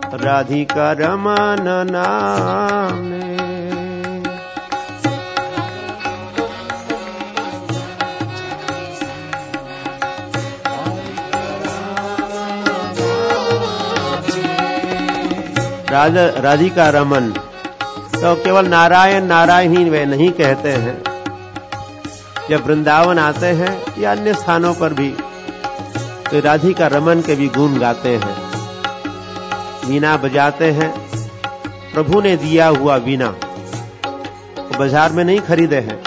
राधिका रमन नामे। राधिका रमन तो केवल नारायण नारायण ही वे नहीं कहते हैं। जब वृंदावन आते हैं या अन्य स्थानों पर भी तो राधिका रमन के भी गुण गाते हैं। वीणा बजाते हैं, प्रभु ने दिया हुआ वीणा तो बाजार में नहीं खरीदे हैं,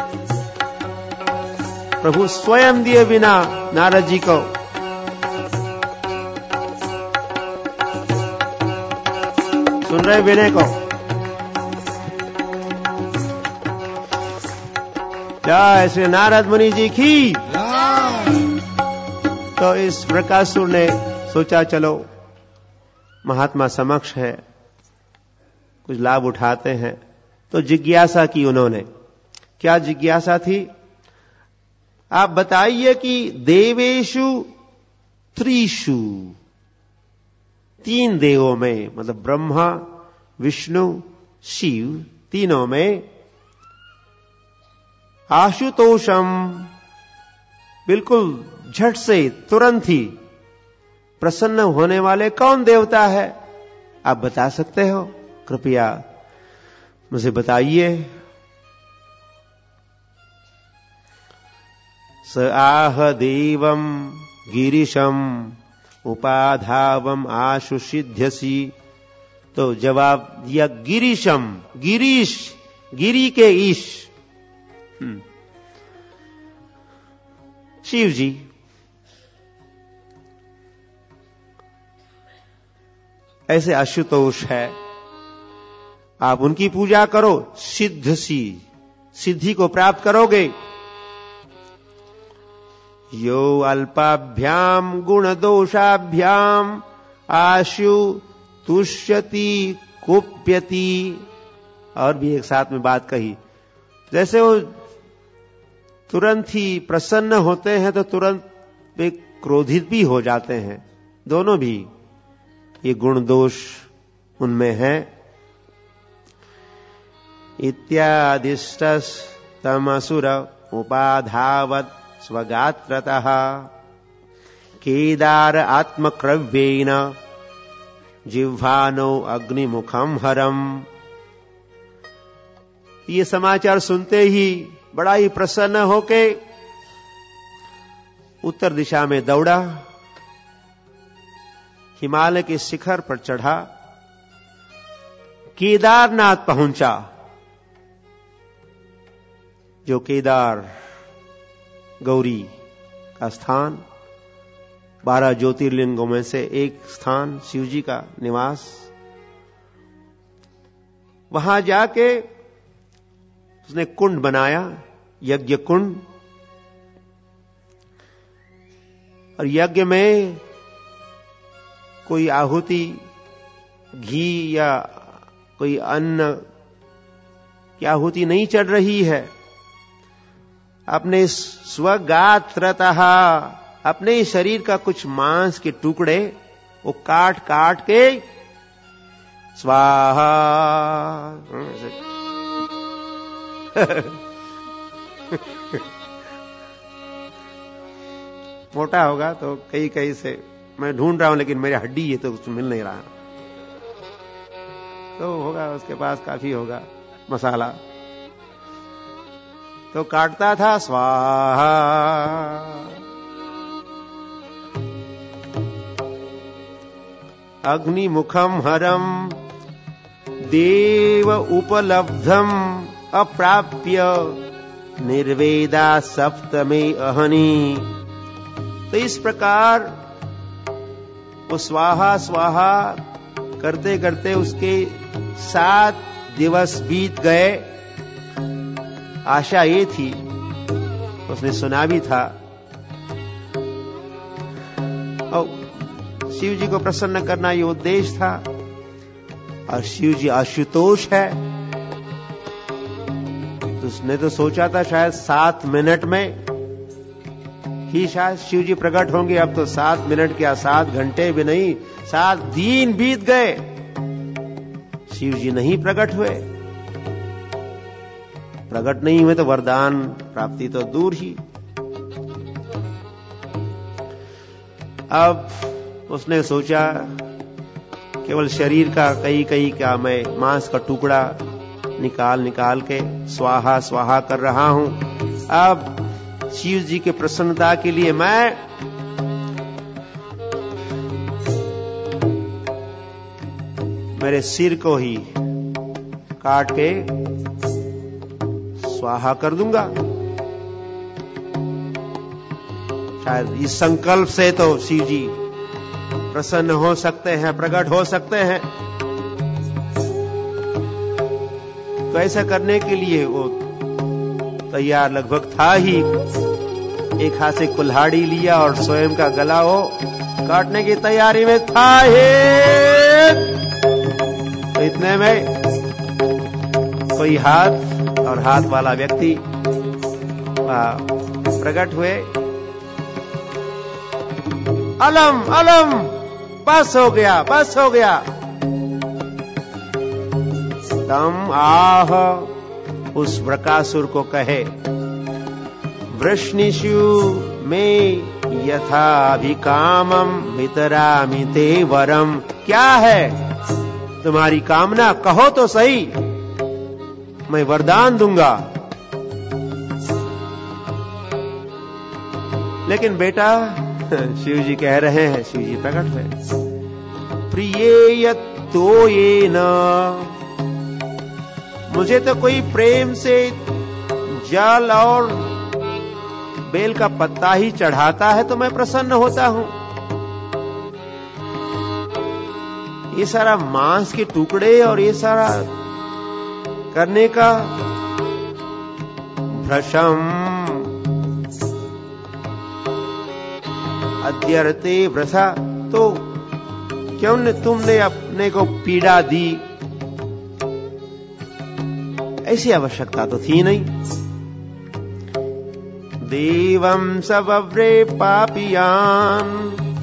प्रभु स्वयं दिए वीणा नारद जी को। सुन रहे वीणे को? जय श्री नारद मुनि जी की। तो इस प्रकाशुर ने सोचा चलो महात्मा समक्ष है, कुछ लाभ उठाते हैं। तो जिज्ञासा की उन्होंने। क्या जिज्ञासा थी? आप बताइए कि देवेषु त्रिषु, तीन देवों में, मतलब ब्रह्मा विष्णु शिव, तीनों में आशुतोषम, बिल्कुल झट से तुरंत ही प्रसन्न होने वाले कौन देवता है? आप बता सकते हो? कृपया मुझे बताइए। स आह देवम गिरीशम उपाधावम आशु सिद्ध्यसि। तो जवाब दिया गिरीशम, गिरीश, गिरी के ईश शिव जी। ऐसे आशुतोष है, आप उनकी पूजा करो, सिद्धसी, सिद्धि को प्राप्त करोगे। यो अल्पाभ्याम गुण दोषाभ्याम आशु तुष्यति कुप्यति। और भी एक साथ में बात कही, जैसे वो तुरंत ही प्रसन्न होते हैं तो तुरंत वे क्रोधित भी हो जाते हैं। दोनों भी ये गुण दोष उनमें है। इत्यादिष्टस तमसुर उपाधावत स्वगात्रतः केदार आत्मक्रव्येन जिह्वानो अग्निमुखम हरम। ये समाचार सुनते ही बड़ा ही प्रसन्न होके उत्तर दिशा में दौड़ा, हिमालय के शिखर पर चढ़ा, केदारनाथ पहुंचा। जो केदार गौरी का स्थान, 12 ज्योतिर्लिंगों में से एक स्थान, शिव जी का निवास। वहां जाके उसने कुंड बनाया, यज्ञ कुंड। और यज्ञ में कोई आहुति, घी या कोई अन्न की आहुति नहीं चढ़ रही है। अपने स्वगात्रतः, अपने शरीर का कुछ मांस के टुकड़े वो काट काट के स्वाहा मोटा होगा तो कई कई से मैं ढूंढ रहा हूं, लेकिन मेरी हड्डी ये तो मिल नहीं रहा, तो होगा उसके पास काफी होगा मसाला। तो काटता था स्वाहा। अग्निमुखम हरम देव उपलब्धम अप्राप्य निर्वेदा सप्तमे अहनी। तो इस प्रकार वो स्वाहा स्वाहा करते करते उसके 7 दिवस बीत गए। आशा ये थी, उसने सुना भी था, और शिव जी को प्रसन्न करना ये उद्देश्य था। और शिव जी आशुतोष है, तो उसने तो सोचा था शायद 7 मिनट में ही शायद शिव जी प्रकट होंगे। अब तो 7 मिनट क्या, 7 घंटे भी नहीं, 7 दिन बीत गए। शिव जी नहीं प्रकट हुए। प्रकट नहीं हुए तो वरदान प्राप्ति तो दूर ही। अब उसने सोचा केवल शरीर का कई का मैं मांस का टुकड़ा निकाल के स्वाहा स्वाहा कर रहा हूं। अब शिव जी के प्रसन्नता के लिए मैं मेरे सिर को ही काट के स्वाहा कर दूंगा। शायद इस संकल्प से तो शिव जी प्रसन्न हो सकते हैं, प्रकट हो सकते हैं। तो ऐसा करने के लिए वो तैयार लगभग था ही। एक हाथ से कुल्हाड़ी लिया और स्वयं का गला वो काटने की तैयारी में था ही। तो इतने में कोई हाथ और हाथ वाला व्यक्ति प्रकट हुए। अलम अलम, बस हो गया, बस हो गया। तम आह, उस वृकासुर को कहे, वृष्णिषु में यथाभिकामं वितरामि ते वरम। क्या है तुम्हारी कामना, कहो तो सही, मैं वरदान दूंगा। लेकिन बेटा, शिव जी कह रहे हैं, शिव जी प्रकट हुए, प्रियेय तो ये न, मुझे तो कोई प्रेम से जल और बेल का पत्ता ही चढ़ाता है तो मैं प्रसन्न होता हूं। ये सारा मांस के टुकड़े और ये सारा करने का भ्रशम अद्यर्ते व्रथा, तो क्यों तुमने अपने को पीड़ा दी? ऐसी आवश्यकता तो थी नहीं। देवं सवव्रे पापियान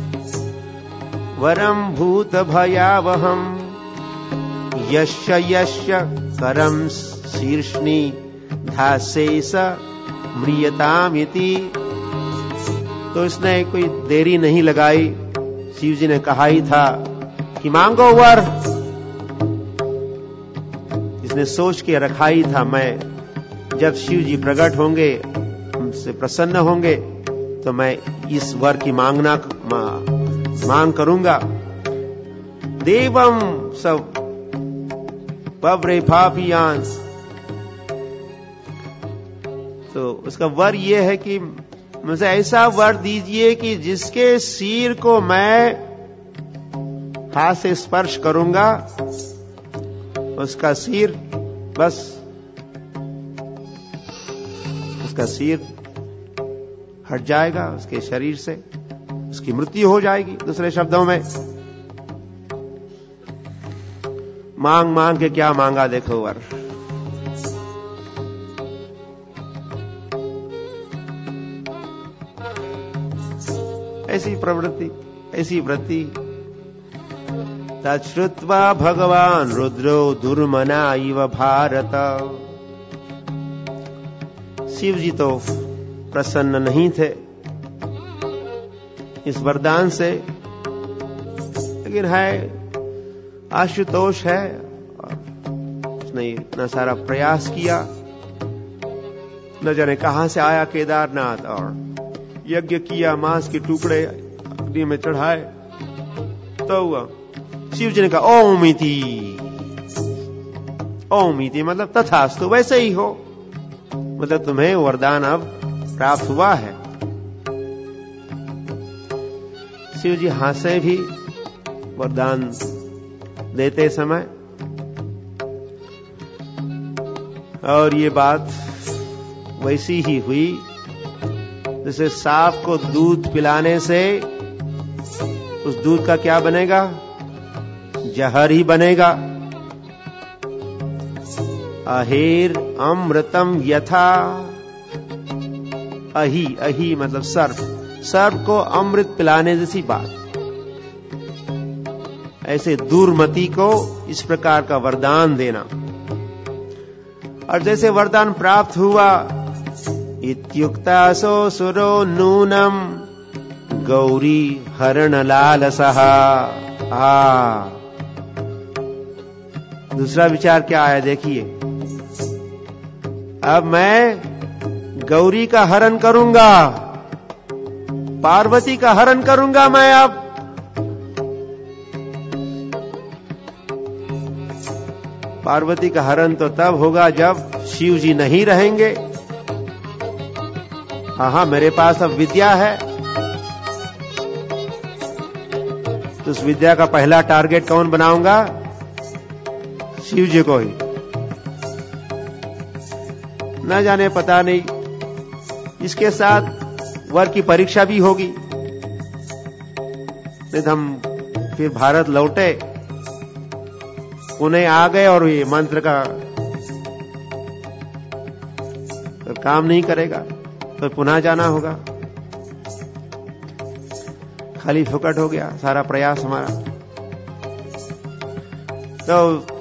वरम भूत भयावहम यस्य यस्य करम शीर्ष्णि धासे स म्रियतामिति। तो इसने कोई देरी नहीं लगाई। शिव जी ने कहा ही था कि मांगो वर। इसने सोच के रखा ही था, मैं जब शिव जी प्रकट होंगे, हमसे प्रसन्न होंगे, तो मैं इस वर की मांग करूंगा। देवम सब पवरे पापियान, तो उसका वर यह है कि मुझे ऐसा वर दीजिए कि जिसके सिर को मैं हाथ से स्पर्श करूंगा, उसका सिर बस, उसका सिर हट जाएगा उसके शरीर से, उसकी मृत्यु हो जाएगी। दूसरे शब्दों में, मांग मांग के क्या मांगा देखो वर। ऐसी प्रवृत्ति, ऐसी वृत्ति। तच्छ्रुत्वा भगवान रुद्रो दुर्मना इव भारत। शिव जी तो प्रसन्न नहीं थे इस वरदान से, लेकिन है आशुतोष है, और उसने इतना सारा प्रयास किया। न जाने कहां से आया केदारनाथ, और यज्ञ किया, मांस के टुकड़े अग्नि में चढ़ाए। तो हुआ, शिव जी ने कहा ओम इति। ओम इति मतलब तथास्तु, वैसे ही हो, मतलब तुम्हें वरदान अब प्राप्त हुआ है। शिव जी हंसे भी वरदान देते समय, और ये बात वैसी ही हुई जैसे सांप को दूध पिलाने से उस दूध का क्या बनेगा? जहर ही बनेगा। अहेर अमृतम यथा, अही, अही मतलब सर्प, सर्प को अमृत पिलाने जैसी बात। ऐसे दूरमति को इस प्रकार का वरदान देना। और जैसे वरदान प्राप्त हुआ, इत्युक्तासो सुरो नूनम गौरी हरण लालसः। दूसरा विचार क्या आया देखिए, अब मैं गौरी का हरण करूंगा, पार्वती का हरण करूंगा मैं। अब पार्वती का हरण तो तब होगा जब शिव जी नहीं रहेंगे। हाँ, मेरे पास अब विद्या है, तो उस विद्या का पहला टारगेट कौन बनाऊंगा? शिव जी को ही। न जाने, पता नहीं, इसके साथ वर की परीक्षा भी होगी। नहीं तो हम फिर भारत लौटे, पुणे आ गए और ये मंत्र का तो काम नहीं करेगा, तो पुनः जाना होगा। खाली फुकट हो गया सारा प्रयास हमारा। तो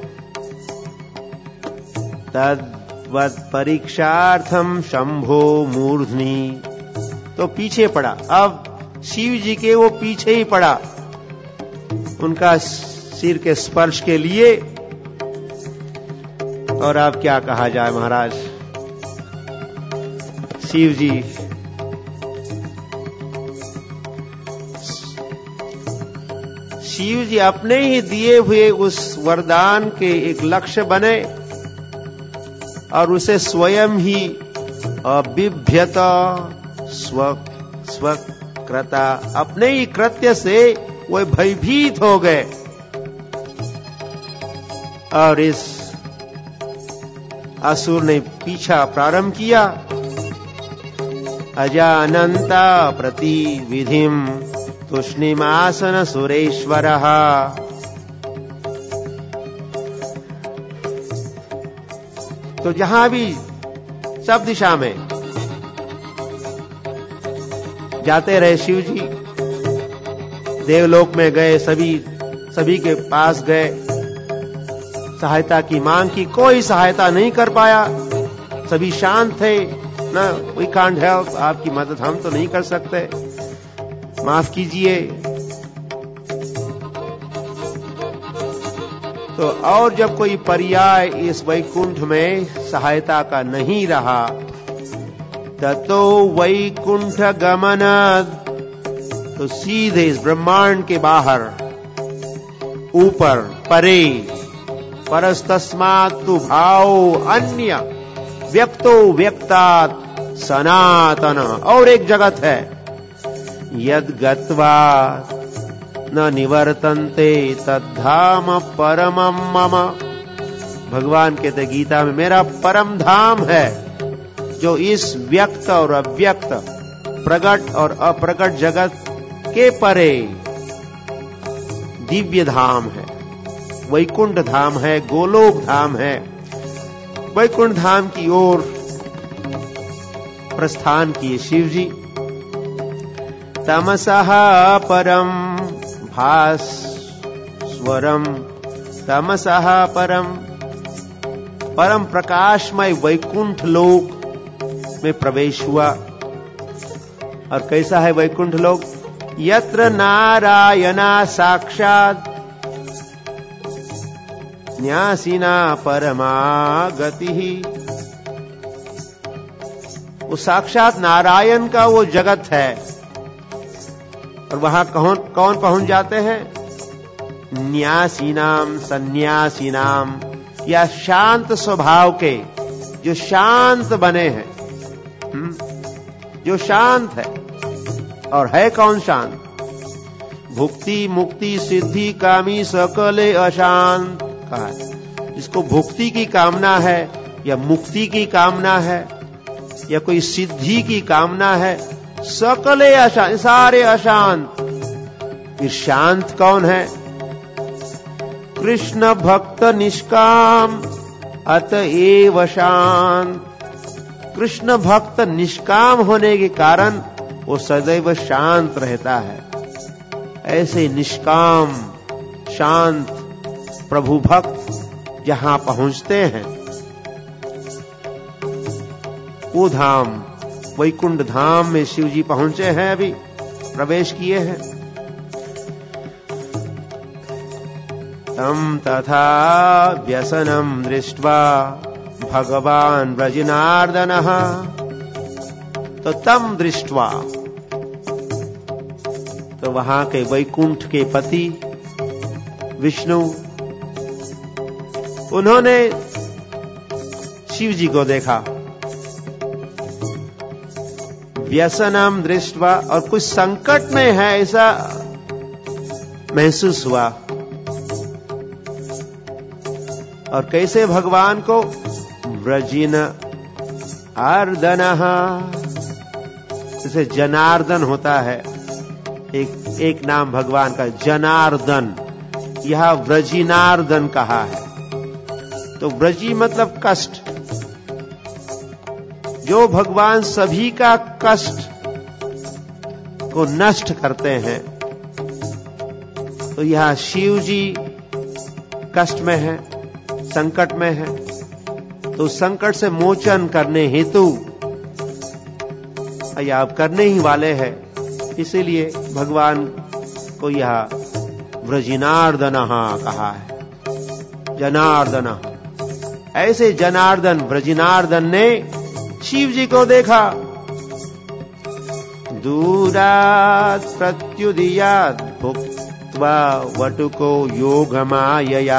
तद्वत् परीक्षार्थम शंभो मूर्ध्नि, तो पीछे पड़ा। अब शिव जी के वो पीछे ही पड़ा, उनका सिर के स्पर्श के लिए। और अब क्या कहा जाए महाराज, शिव जी अपने ही दिए हुए उस वरदान के एक लक्ष्य बने और उसे स्वयं ही अबिभ्यत स्वकृता, अपने ही कृत्य से वो भयभीत हो गए। और इस असुर ने पीछा प्रारंभ किया। अजानन्ता प्रति विधिम तुष्णिमासन सुरेश्वरः। तो जहां भी सब दिशा में जाते रहे शिव जी, देवलोक में गए, सभी के पास गए, सहायता की मांग की, कोई सहायता नहीं कर पाया। सभी शांत थे, ना वी कांट हेल्प, आपकी मदद हम तो नहीं कर सकते, माफ कीजिए। तो और जब कोई पर्याय इस वैकुंठ में सहायता का नहीं रहा, ततो वैकुंठ गमनात्, तो सीधे इस ब्रह्मांड के बाहर, ऊपर, परे, परस्तस्मात् तु भाव अन्य व्यक्तो व्यक्तात् सनातन, और एक जगत है, यद गत्वा न निवर्तन्ते तद्धाम परमं मम। भगवान कहते गीता में, मेरा परम धाम है जो इस व्यक्त और अव्यक्त, प्रकट और अप्रकट जगत के परे दिव्य धाम है, वैकुंठ धाम है, गोलोक धाम है। वैकुंठ धाम की ओर प्रस्थान किए शिव जी। तमसः परम भास्वरम, तमसः परम प्रकाशमय वैकुंठ लोक में प्रवेश हुआ। और कैसा है वैकुंठ लोक? यत्र नारायणा साक्षात् न्यासिना परमा गति। वो साक्षात नारायण का वो जगत है। और वहां कौन पहुंच जाते हैं? न्यासीनाम, सन्यासीनाम, या शांत स्वभाव के, जो शांत बने हैं, जो शांत है। और है कौन शांत? भुक्ति मुक्ति सिद्धि कामी सकले अशांत कहा है। जिसको भुक्ति की कामना है, या मुक्ति की कामना है, या कोई सिद्धि की कामना है, सकले अशांत, सारे अशांत। फिर शांत कौन है? कृष्ण भक्त निष्काम अतएव शांत। कृष्ण भक्त निष्काम होने के कारण वो सदैव शांत रहता है। ऐसे निष्काम शांत प्रभु भक्त जहां पहुंचते हैं, वो धाम वैकुंठ धाम में शिव जी पहुंचे हैं, अभी प्रवेश किए हैं। तम तथा व्यसनम दृष्ट्वा भगवान व्रजनार्दनः, तो तम दृष्ट्वा, तो वहां के वैकुंठ के पति विष्णु, उन्होंने शिव जी को देखा। व्यसनम दृष्ट्वा, और कुछ संकट में है ऐसा महसूस हुआ। और कैसे भगवान को व्रजिन आर्दनः, जैसे जनार्दन होता है, एक नाम भगवान का जनार्दन, यह व्रजिनार्दन कहा है। तो व्रजी मतलब कष्ट, जो भगवान सभी का कष्ट को नष्ट करते हैं। तो यह शिव जी कष्ट में है, संकट में है, तो संकट से मोचन करने हेतु या अब करने ही वाले हैं, इसीलिए भगवान को यह व्रजिनार्दनः कहा है, जनार्दनः। ऐसे जनार्दन व्रजिनार्दन ने शिव जी को देखा। दूरात् प्रत्युदीयात् भुक्त्वा वटुको योगमायया,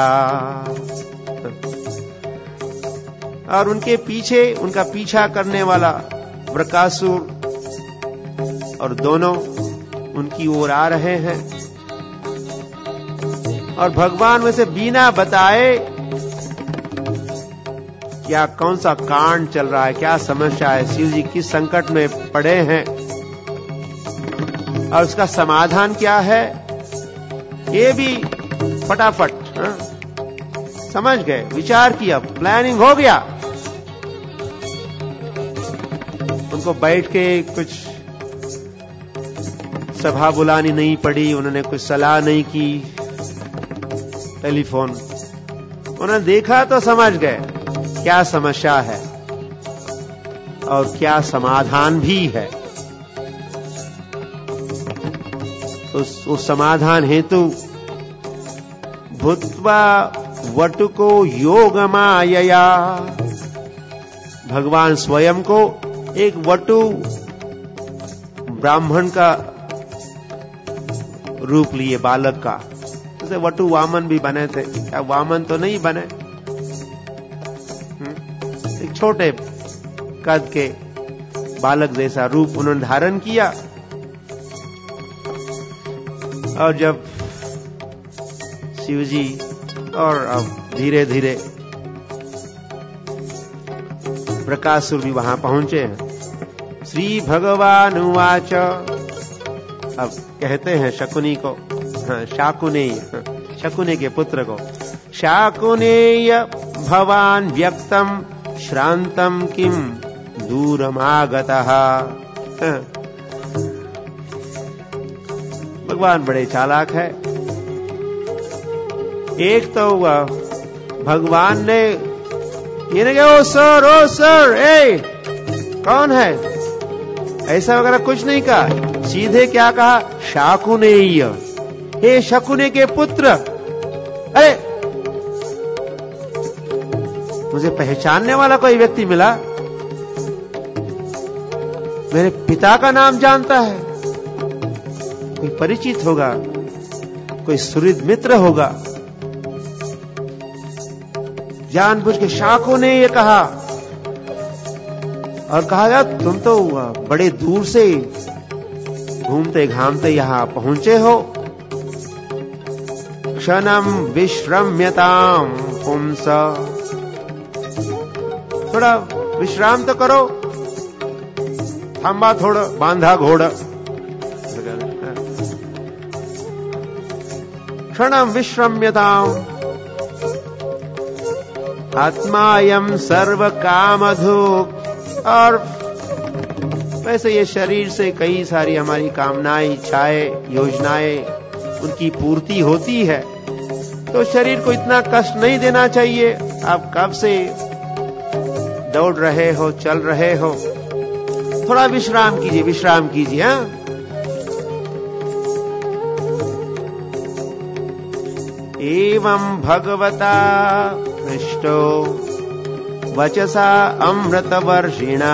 और उनके पीछे उनका पीछा करने वाला वृकासुर और दोनों उनकी ओर आ रहे हैं। और भगवान में से बिना बताए क्या कौन सा कांड चल रहा है, क्या समस्या है, शिव जी किस संकट में पड़े हैं और उसका समाधान क्या है, ये भी फटाफट समझ गए, विचार किया, प्लानिंग हो गया। उनको बैठ के कुछ सभा बुलानी नहीं पड़ी, उन्होंने कुछ सलाह नहीं की, टेलीफोन, उन्होंने देखा तो समझ गए क्या समस्या है और क्या समाधान भी है। तो उस समाधान हेतु भूत्वा वटुको योगमायया, भगवान स्वयं को एक वटु ब्राह्मण का रूप लिए, बालक का, जैसे वटु वामन भी बने थे, क्या वामन तो नहीं बने, एक छोटे कद के बालक जैसा रूप उन्होंने धारण किया। और जब शिव जी और अब धीरे धीरे प्रकाशुर भी वहां पहुंचे हैं। श्री भगवान उवाच, अब कहते हैं शकुनी को, शाकुनेय, शकुने के पुत्र को, शाकुनेय भवान व्यक्तम श्रांतम किम दूरमागतः। भगवान बड़े चालाक है। एक तो भगवान ने ये नहीं कहा ओ सर ए कौन है, ऐसा वगैरह कुछ नहीं कहा, सीधे क्या कहा, शाकुनेय, हे शकुने के पुत्र। अरे मुझे पहचानने वाला कोई व्यक्ति मिला, मेरे पिता का नाम जानता है, कोई परिचित होगा, कोई सुहृद मित्र होगा। जानबूझ के शाकू ने ये कहा और कहा यार तुम तो बड़े दूर से घूमते घामते यहां पहुंचे हो, क्षणम विश्रम्यताम पुंस, थोड़ा विश्राम तो करो, थांबा थोड़ा, बांधा घोड़ा, क्षणम विश्रम्यताम आत्मायम सर्व कामधुक। और वैसे ये शरीर से कई सारी हमारी कामनाएं, इच्छाएं, योजनाएं, उनकी पूर्ति होती है, तो शरीर को इतना कष्ट नहीं देना चाहिए। आप कब से दौड़ रहे हो, चल रहे हो, थोड़ा विश्राम कीजिए, विश्राम कीजिए। हाँ, एवं भगवता पृष्टो वचसा अमृतवर्षिणा।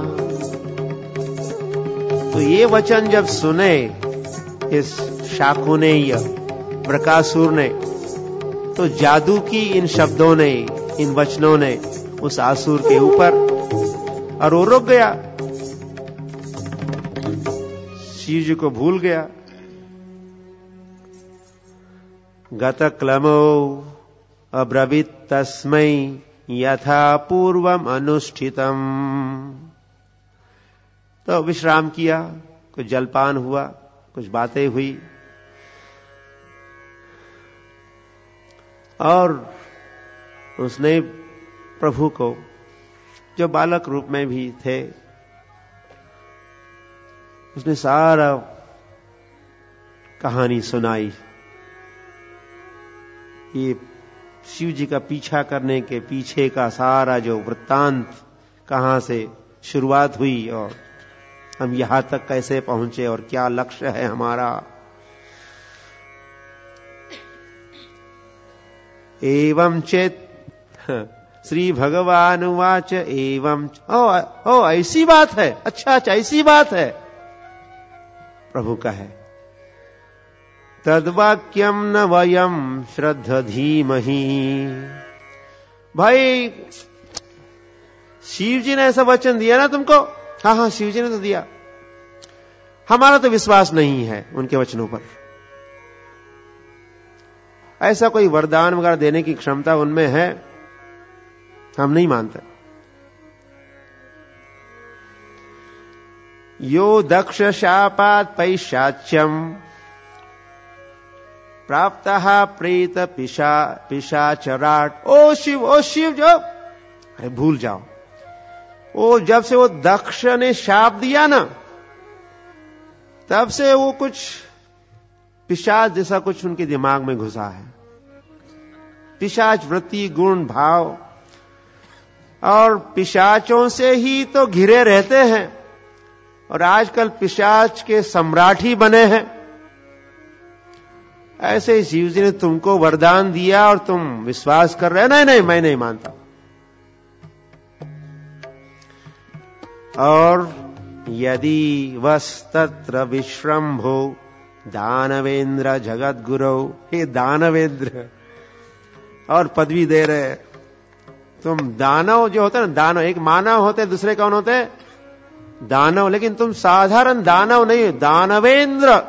तो ये वचन जब सुने इस शाकु ने या बृकासुर ने, तो जादू की इन शब्दों ने, इन वचनों ने उस आसुर के ऊपर, और वो रुक गया, शिव जी को भूल गया। गतक्लमो अब्रवीत तस्मै यथा पूर्वम अनुष्ठितम। तो विश्राम किया, कुछ जलपान हुआ, कुछ बातें हुई, और उसने प्रभु को, जो बालक रूप में भी थे, उसने सारा कहानी सुनाई। ये शिव जी का पीछा करने के पीछे का सारा जो वृत्तांत, कहां से शुरुआत हुई और हम यहां तक कैसे पहुंचे और क्या लक्ष्य है हमारा। एवं चेत श्री भगवान उवाच एवं, ओ ऐसी बात है, अच्छा ऐसी बात है। प्रभु का है, तद्वाक्यम न वयम श्रद्धा धीमहि। भाई शिव जी ने ऐसा वचन दिया ना तुमको? हाँ हाँ, शिव जी ने तो दिया, हमारा तो विश्वास नहीं है उनके वचनों पर। ऐसा कोई वरदान वगैरह देने की क्षमता उनमें है, हम नहीं मानते। यो दक्ष शापात पैशाच्यम प्राप्तः प्रेत पिशाचराट। ओ शिव जो, अरे भूल जाओ, वो जब से वो दक्ष ने शाप दिया ना, तब से वो कुछ पिशाच जैसा कुछ उनके दिमाग में घुसा है। पिशाच वृत्ति, गुण, भाव, और पिशाचों से ही तो घिरे रहते हैं, और आजकल पिशाच के सम्राट ही बने हैं। ऐसे ही शिव जी ने तुमको वरदान दिया और तुम विश्वास कर रहे हो? नहीं, मैं नहीं मानता। और यदि वस्तत्र विश्रम्भो दानवेंद्र जगत गुरु। हे दानवेंद्र, और पदवी दे रहे तुम। दानव जो होते हैं ना, दानव एक मानव होते, दूसरे कौन होते? दानव। लेकिन तुम साधारण दानव नहीं, दानवेंद्र।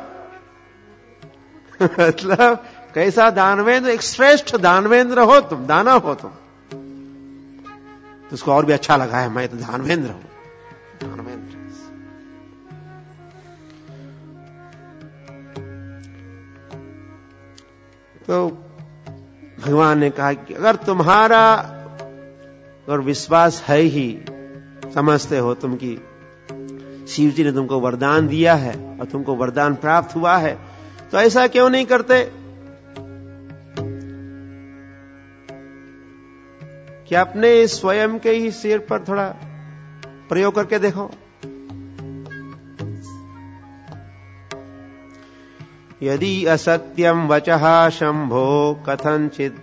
मतलब कैसा दानवेंद्र? एक श्रेष्ठ दानवेंद्र हो तुम, दानव हो तुम। तो उसको और भी अच्छा लगा है, मैं तो दानवेंद्र हूं, दानवेंद्र। तो भगवान ने कहा कि अगर तुम्हारा और विश्वास है ही, समझते हो तुम कि शिव जी ने तुमको वरदान दिया है और तुमको वरदान प्राप्त हुआ है, तो ऐसा क्यों नहीं करते कि अपने स्वयं के ही सिर पर थोड़ा प्रयोग करके देखो। यदि असत्यम वचः शंभो कथंचित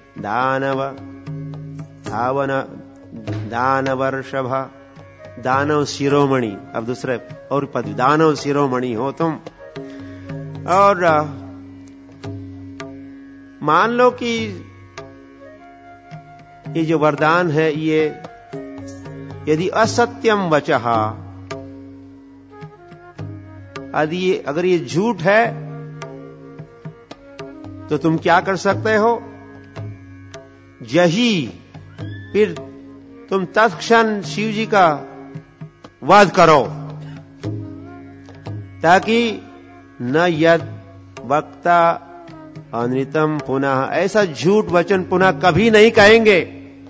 दानवर्षभ। दानव शिरोमणि, अब दूसरे और पद, दानव शिरोमणि हो तुम, और मान लो कि ये जो वरदान है, ये यदि असत्यम वचः, अगर ये झूठ है, तो तुम क्या कर सकते हो? यही फिर तुम तत्क्षण शिव जी का वध करो, ताकि न यद वक्ता अनृतम पुनः, ऐसा झूठ वचन पुनः कभी नहीं कहेंगे।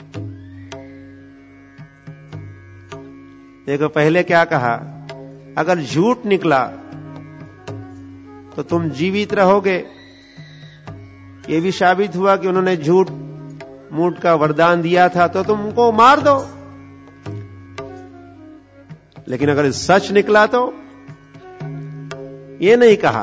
देखो पहले क्या कहा, अगर झूठ निकला तो तुम जीवित रहोगे, ये भी साबित हुआ कि उन्होंने झूठ मूठ का वरदान दिया था तो तुम उनको मार दो, लेकिन अगर सच निकला तो ये नहीं कहा।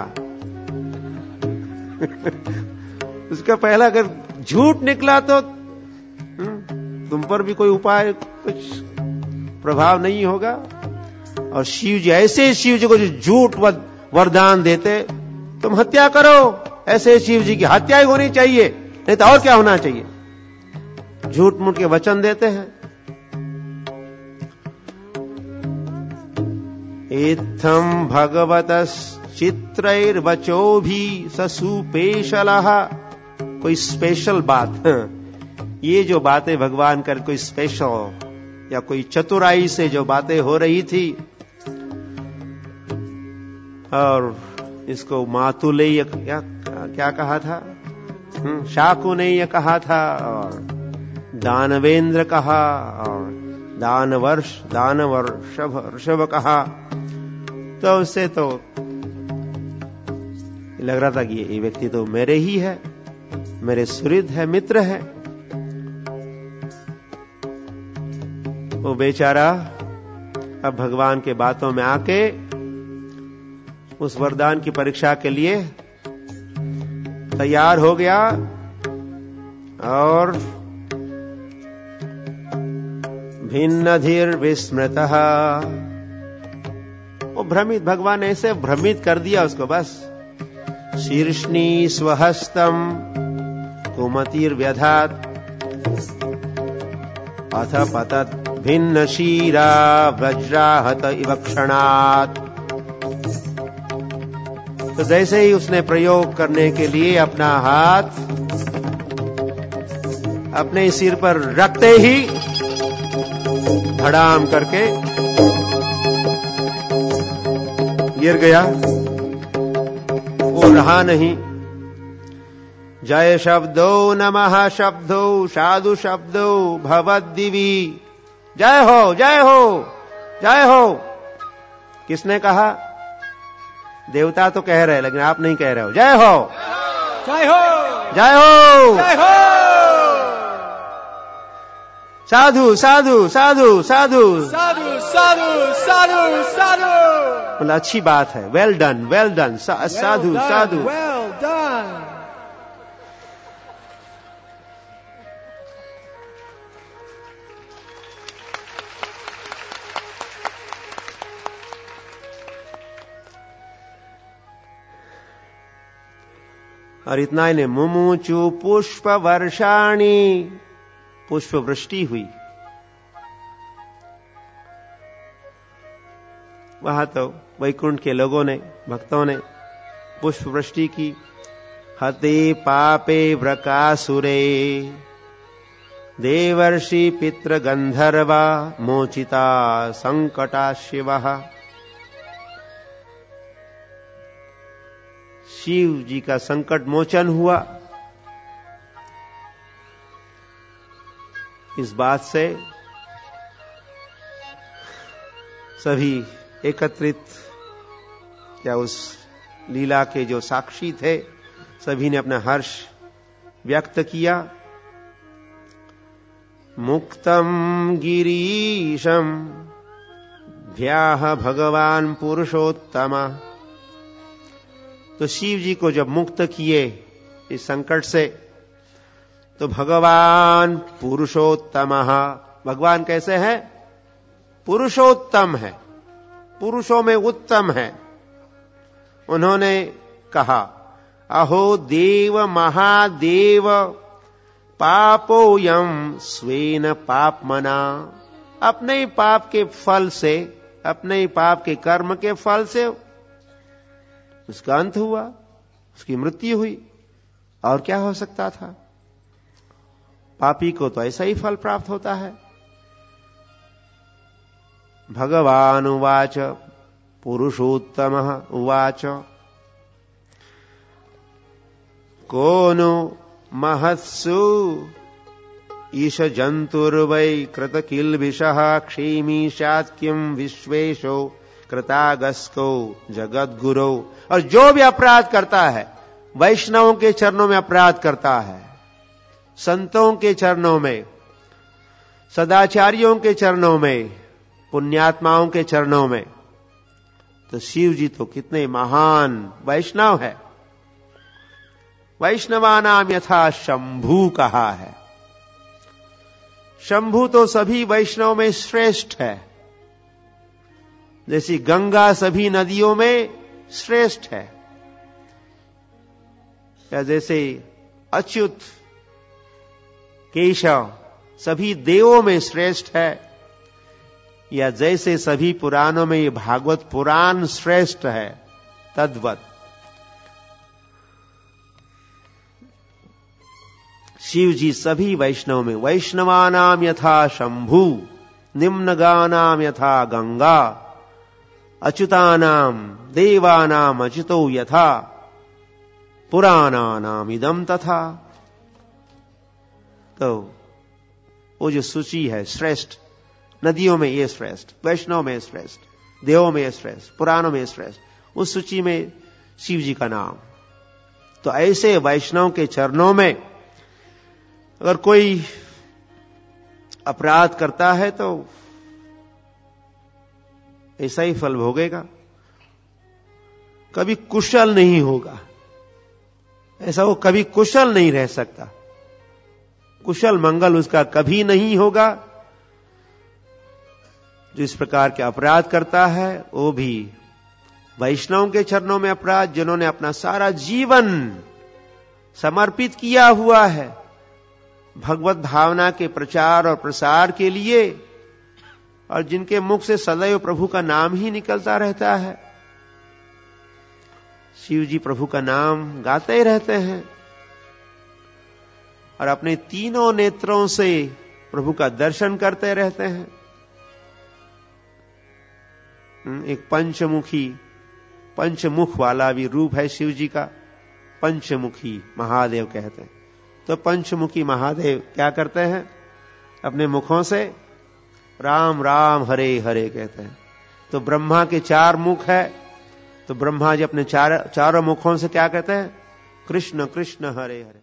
उसका पहला अगर झूठ निकला तो तुम पर भी कोई उपाय, कुछ प्रभाव नहीं होगा। और शिव जी, ऐसे शिव जी को जो झूठ वरदान देते, तुम हत्या करो, ऐसे शिव जी की हत्या ही होनी चाहिए, नहीं तो और क्या होना चाहिए। झूठ मूठ के वचन देते हैं। इत्थम भगवतश्चित्रैर्वचो भी ससुपेशलः। कोई स्पेशल बात, ये जो बातें भगवान कर, कोई स्पेशल या कोई चतुराई से जो बातें हो रही थी, और इसको मातुलेय क्या कहा था, शाकुनेय कहा था, और दानवेंद्र कहा, और दानवर्षभ कहा। तो उससे तो लग रहा था कि ये व्यक्ति तो मेरे ही है, मेरे सुहृद है, मित्र है। वो बेचारा अब भगवान के बातों में आके उस वरदान की परीक्षा के लिए तैयार हो गया, और भिन्नधिर विस्मृतः, वो भ्रमित, भगवान ने ऐसे भ्रमित कर दिया उसको, बस। शीर्ष्णी स्वहस्तम कुमतिर व्यधात अथ पतत भिन्न शीरा वज्राहत इव क्षणात्। तो जैसे ही उसने प्रयोग करने के लिए अपना हाथ अपने सिर पर रखते ही धड़ाम करके गिर गया, वो रहा नहीं। जय शब्दो नमः शब्दो साधु शब्दो भवद्दिवी। जय हो, जय हो, जय हो। किसने कहा? देवता तो कह रहे, लेकिन आप नहीं कह रहे हो। जय हो, जय हो, जय हो, जय हो। साधु साधु साधु साधु साधु साधु साधु साधु। मतलब अच्छी बात है। Well done, well done. साधु साधु, वेल डन। और इतना ही नहीं, मुमुचु पुष्प वर्षाणी, पुष्प वृष्टि हुई। वहां तो वैकुंठ के लोगों ने, भक्तों ने पुष्प वृष्टि की। हते पापे व्रकासुरे देवर्षि पितृ गंधर्वा मोचिता संकटा शिवः। शिव जी का संकट मोचन हुआ। इस बात से सभी एकत्रित, क्या उस लीला के जो साक्षी थे, सभी ने अपना हर्ष व्यक्त किया। मुक्तम गिरीशम भ्याह भगवान पुरुषोत्तम। तो शिव जी को जब मुक्त किए इस संकट से, तो भगवान पुरुषोत्तम, भगवान कैसे हैं? पुरुषोत्तम है, पुरुषों में उत्तम है। उन्होंने कहा, अहो देव महादेव पापोयम स्वेन पापमना। अपने ही पाप के फल से, अपने ही पाप के कर्म के फल से उसका अंत हुआ, उसकी मृत्यु हुई। और क्या हो सकता था? पापी को तो ऐसा ही फल प्राप्त होता है। भगवान उवाच पुरुषोत्तमः उवाच को नु महत्सु ईश जंतुर्वै कृतकिल्बिषः क्षेमी शात्किं विश्वेशो कृतागस्को जगद्गुरो। और जो भी अपराध करता है वैष्णवों के चरणों में अपराध करता है, संतों के चरणों में, सदाचारियों के चरणों में, पुण्यात्माओं के चरणों में, तो शिव जी तो कितने महान वैष्णव है। वैष्णवानाम यथा शंभु कहा है। शंभु तो सभी वैष्णव में श्रेष्ठ है, जैसी गंगा सभी नदियों में श्रेष्ठ है, या जैसे अच्युत केशव सभी देवों में श्रेष्ठ है, या जैसे सभी पुराणों में ये भागवत पुराण श्रेष्ठ है, तद्वत शिव जी सभी वैष्णव में, वैष्णवानाम यथा शंभु, निम्नगानाम यथा गंगा, अच्युतानाम देवानाम अच्युतो यथा, पुराणानाम इदम तथा। तो वो जो सूची है श्रेष्ठ, नदियों में ये श्रेष्ठ, वैष्णव में श्रेष्ठ, देवों में श्रेष्ठ, पुराणों में श्रेष्ठ, उस सूची में शिव जी का नाम। तो ऐसे वैष्णव के चरणों में अगर कोई अपराध करता है तो ऐसा ही फल भोगेगा, कभी कुशल नहीं होगा, ऐसा वो कभी कुशल नहीं रह सकता, कुशल मंगल उसका कभी नहीं होगा। जो इस प्रकार के अपराध करता है वो भी वैष्णव के चरणों में अपराध, जिन्होंने अपना सारा जीवन समर्पित किया हुआ है भगवत भावना के प्रचार और प्रसार के लिए, और जिनके मुख से सदैव प्रभु का नाम ही निकलता रहता है। शिव जी प्रभु का नाम गाते ही रहते हैं और अपने तीनों नेत्रों से प्रभु का दर्शन करते रहते हैं। एक पंचमुख वाला भी रूप है शिव जी का, पंचमुखी महादेव कहते हैं। तो पंचमुखी महादेव क्या करते हैं, अपने मुखों से राम राम हरे हरे कहते हैं। तो ब्रह्मा के 4 मुख है, तो ब्रह्मा जी अपने चारों मुखों से क्या कहते हैं, कृष्ण कृष्ण हरे हरे।